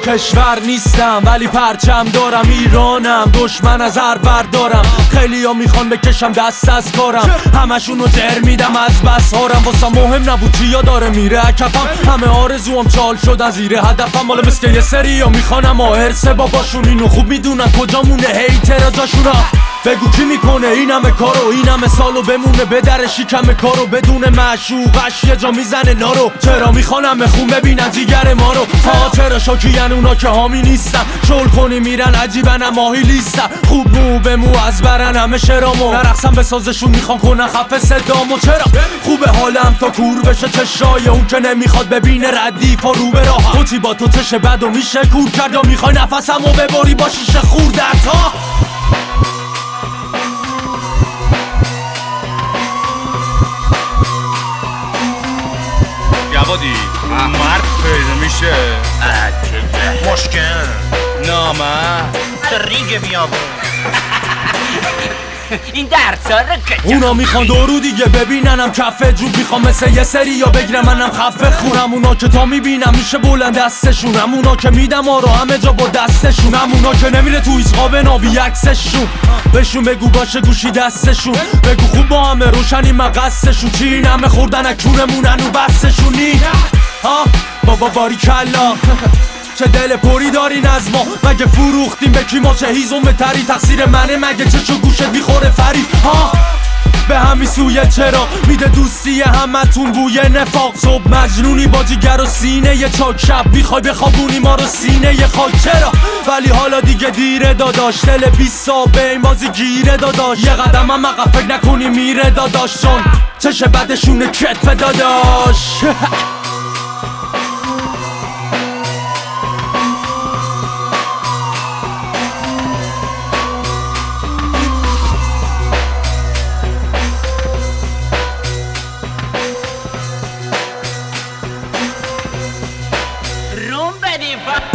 کشور نیستم ولی پرچم دارم، ایرانم، دشمن از هر بردارم. خیلی ها میخوان بکشم دست از کارم، همشونو جر میدم از بس هارم. واسه مهم نبود چیا داره میره کفم، همه آرزوام چال شدن زیر هدفم. مال مسکه یه سری ها میخوانم هرسه باباشون، اینو خوب میدونن کجا مونه هیتر جاشونا. بگو کی میکنه این همه کارو، این همه سالو بمونه به در شکم کارو، بدون معشوقش یه جا میزنه نارو. چرا میخوانم خون ببینن جیگر ما رو، ها چرا شاکین اونا که حامی نیستن، شل کنی میرن عجیبن ماهی لیستن. خوب مو به مو از برن همه شرامو، نرقصم به سازشون میخوان کنن خفه صدامو. چرا خوبه حالم تا کور بشه چشای اون که نمیخواد ببینه ردیف و رو به راه. توتی با تو چش بد و میشه کور کرد، یا میخوای نفسمو ببری با شیشه خوردت ها. جوادی مرد پیدا میشه مشکل نامرد ریگ بیابون این درسا رو اونا میخوان دورو دیگه ببیننم کفه جوب، میخوام مثل یه سری یا بگیرم منم خفه خونم. اونا که تا میبینم میشه بلند دستشون، اونا که میدم آرو همه جا با دستشون، اونا که نمیره تو ایزقاب نابی عکسشون. بهشون بگو باشه گوشی دستشون، بگو خوب با همه روشنی مقصشون. چی این همه خوردن اکونمونن و بستشونی ها بابا باری کلا. چه دل پری دارین از ما، مگه فروختیم به کی ما، چه هیزم تری تقصیر منه، مگه چشو گوشت میخوره فرید ها. به همین سویه چرا میده دوستی همتون بوی نفاق، صبح مجنونی با جیگر و سینه یه چاک، شب میخوای بخوابونی ما رو سینه یه خاک. چرا ولی حالا دیگه دیره داداش، دل 20 به این بازی گیره داداش. یه قدم هم عقب فکر نکنی میره داداش، چون چش بدشونه کتف داداش. روم بدیم